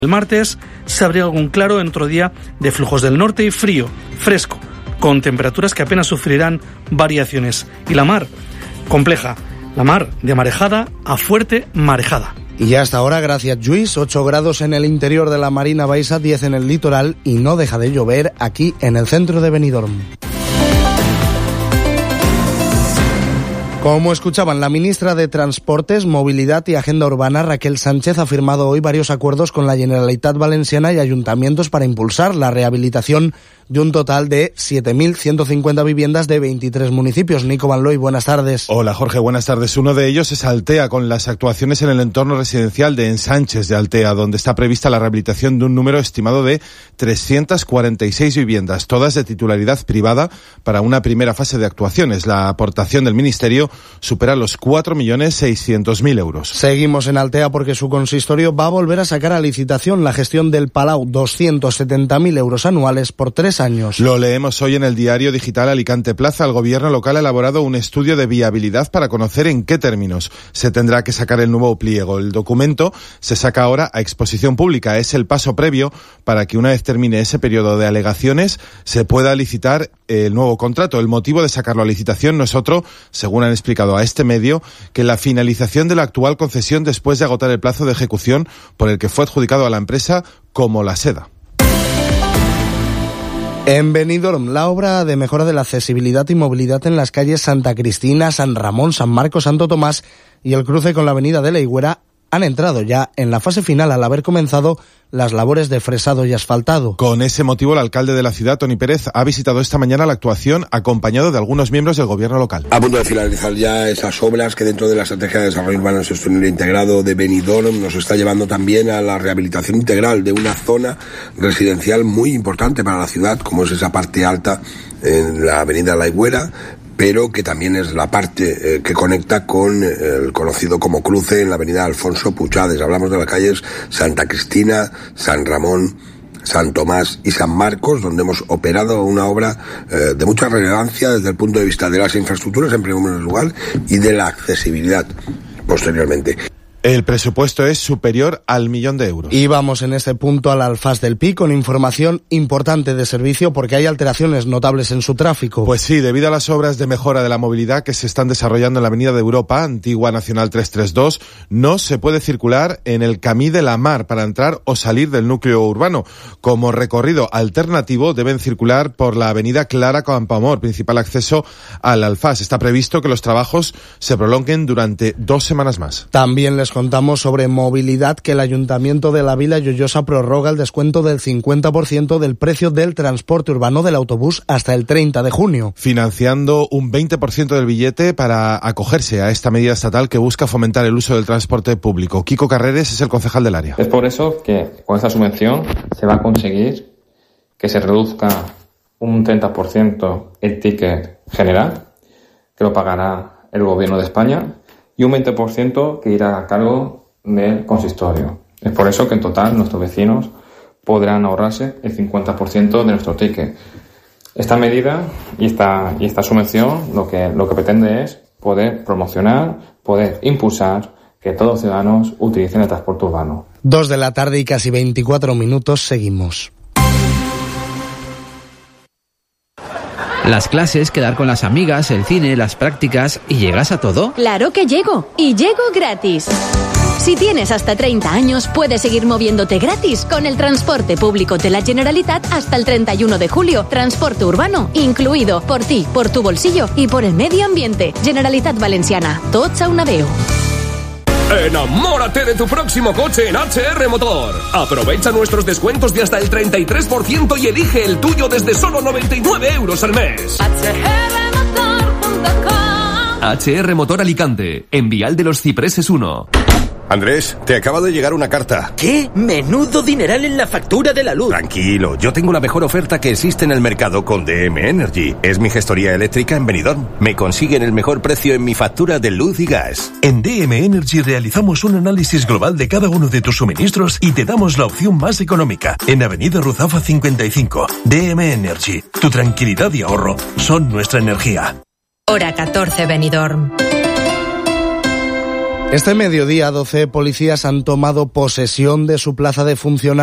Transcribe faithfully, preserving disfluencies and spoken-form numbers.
El martes se abrirá algún claro en otro día de flujos del norte y frío, fresco, con temperaturas que apenas sufrirán variaciones. Y la mar, compleja, la mar de marejada a fuerte marejada. Y ya hasta ahora, gracias Lluís, ocho grados en el interior de la Marina Baixa, diez en el litoral y no deja de llover aquí en el centro de Benidorm. Como escuchaban, la ministra de Transportes, Movilidad y Agenda Urbana, Raquel Sánchez, ha firmado hoy varios acuerdos con la Generalitat Valenciana y ayuntamientos para impulsar la rehabilitación de un total de siete mil ciento cincuenta viviendas de veintitrés municipios. Nico Van Looy, buenas tardes. Hola Jorge, buenas tardes. Uno de ellos es Altea, con las actuaciones en el entorno residencial de Ensanches de Altea, donde está prevista la rehabilitación de un número estimado de trescientas cuarenta y seis viviendas, todas de titularidad privada, para una primera fase de actuaciones. La aportación del Ministerio supera los cuatro millones seiscientos mil euros. Seguimos en Altea porque su consistorio va a volver a sacar a licitación la gestión del Palau, doscientos setenta mil euros anuales por tres años. Lo leemos hoy en el diario digital Alicante Plaza. El gobierno local ha elaborado un estudio de viabilidad para conocer en qué términos se tendrá que sacar el nuevo pliego. El documento se saca ahora a exposición pública. Es el paso previo para que, una vez termine ese periodo de alegaciones, se pueda licitar el nuevo contrato. El motivo de sacarlo a licitación no es otro, según han explicado a este medio, que la finalización de la actual concesión después de agotar el plazo de ejecución por el que fue adjudicado a la empresa Como la Seda. En Benidorm, la obra de mejora de la accesibilidad y movilidad en las calles Santa Cristina, San Ramón, San Marcos, Santo Tomás y el cruce con la avenida de la Higuera han entrado ya en la fase final al haber comenzado las labores de fresado y asfaltado. Con ese motivo, el alcalde de la ciudad, Toni Pérez, ha visitado esta mañana la actuación acompañado de algunos miembros del gobierno local. A punto de finalizar ya esas obras que dentro de la estrategia de desarrollo urbano y sostenible integrado de Benidorm nos está llevando también a la rehabilitación integral de una zona residencial muy importante para la ciudad, como es esa parte alta en la avenida La Higuera, pero que también es la parte eh, que conecta con el conocido como cruce en la avenida Alfonso Puchades. Hablamos de las calles Santa Cristina, San Ramón, San Tomás y San Marcos, donde hemos operado una obra eh, de mucha relevancia desde el punto de vista de las infraestructuras en primer lugar y de la accesibilidad posteriormente. El presupuesto es superior al millón de euros. Y vamos en este punto al Alfaz del Pi con información importante de servicio porque hay alteraciones notables en su tráfico. Pues sí, debido a las obras de mejora de la movilidad que se están desarrollando en la Avenida de Europa, antigua Nacional trescientos treinta y dos, no se puede circular en el Camí de la Mar para entrar o salir del núcleo urbano. Como recorrido alternativo deben circular por la Avenida Clara Campoamor, principal acceso al Alfaz. Está previsto que los trabajos se prolonguen durante dos semanas más. También les contamos sobre movilidad, que el Ayuntamiento de la Vila Lloyosa prorroga el descuento del cincuenta por ciento del precio del transporte urbano del autobús hasta el treinta de junio. Financiando un veinte por ciento del billete para acogerse a esta medida estatal que busca fomentar el uso del transporte público. Kiko Carreres es el concejal del área. Es por eso que con esta subvención se va a conseguir que se reduzca un treinta por ciento el ticket general, que lo pagará el Gobierno de España, y un veinte por ciento que irá a cargo del consistorio. Es por eso que en total nuestros vecinos podrán ahorrarse el cincuenta por ciento de nuestro ticket. Esta medida y esta, y esta subvención lo que, lo que pretende es poder promocionar, poder impulsar que todos los ciudadanos utilicen el transporte urbano. Dos de la tarde y casi veinticuatro minutos, seguimos. Las clases, quedar con las amigas, el cine, las prácticas... ¿Y llegas a todo? ¡Claro que llego! ¡Y llego gratis! Si tienes hasta treinta años, puedes seguir moviéndote gratis con el transporte público de la Generalitat hasta el treinta y uno de julio. Transporte urbano incluido, por ti, por tu bolsillo y por el medio ambiente. Generalitat Valenciana. Tots a una veu. Enamórate de tu próximo coche en H R Motor. Aprovecha nuestros descuentos de hasta el treinta y tres por ciento y elige el tuyo desde solo noventa y nueve euros al mes. H R motor punto com. H R Motor Alicante, en Vial de los Cipreses uno. Andrés, te acaba de llegar una carta. ¿Qué? Menudo dineral en la factura de la luz. Tranquilo, yo tengo la mejor oferta que existe en el mercado con D M Energy. Es mi gestoría eléctrica en Benidorm. Me consiguen el mejor precio en mi factura de luz y gas. En D M Energy realizamos un análisis global de cada uno de tus suministros y te damos la opción más económica. En Avenida Ruzafa cincuenta y cinco. D M Energy. Tu tranquilidad y ahorro son nuestra energía. Hora catorce, Benidorm. Este mediodía, doce policías han tomado posesión de su plaza de funcionarios